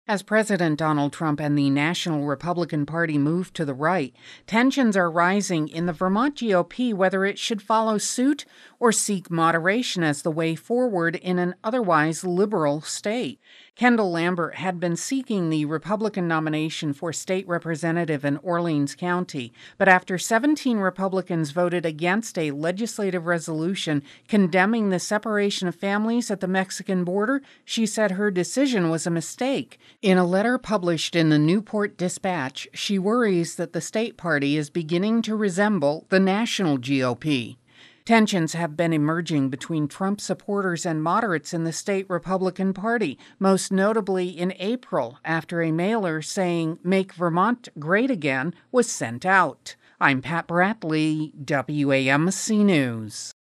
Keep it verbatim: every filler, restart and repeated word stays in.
As President Donald Trump and the National Republican Party move to the right, tensions are rising in the Vermont G O P whether it should follow suit or seek moderation as the way forward in an otherwise liberal state. Kendall Lambert had been seeking the Republican nomination for state representative in Orleans County, but after seventeen Republicans voted against a legislative resolution condemning the separation of families at the Mexican border, she said her decision was a mistake. In a letter published in the Newport Dispatch, she worries that the state party is beginning to resemble the national G O P. Tensions have been emerging between Trump supporters and moderates in the state Republican Party, most notably in April after a mailer saying "Make Vermont Great Again" was sent out. I'm Pat Bradley, W A M C News.